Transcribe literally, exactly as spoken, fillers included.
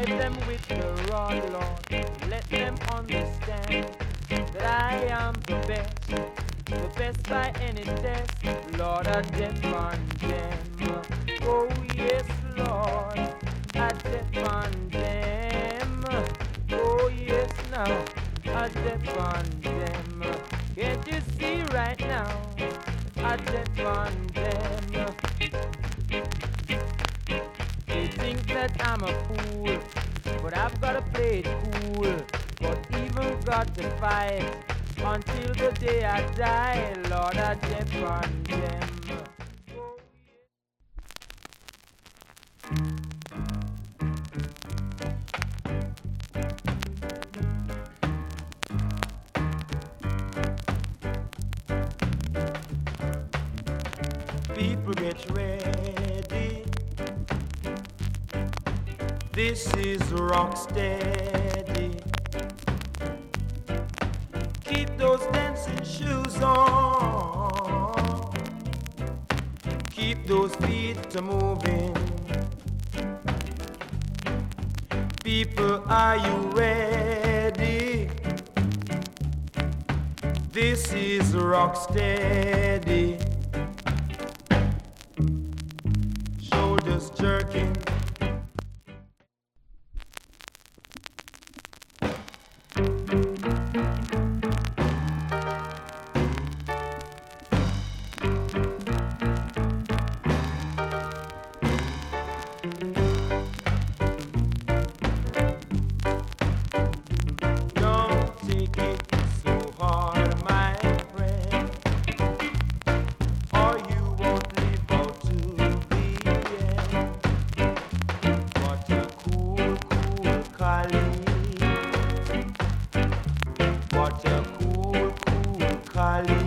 Drive them with the rod, Lord. Let them understand that I am the best, the best by any test. Lord, I depend them. Oh yes, Lord, I depend them. Oh yes, now I depend them. Can't you see right now? I depend them. They think that I'm a fool, but I've gotta play it cool. But even got to fight until the day I die. Lord, I depend them. People get ready. This is rock steady. Keep those dancing shoes on. Keep those feet a moving. People, are you ready? This is rock steady. Shoulders jerking. What a cool, cool Cali.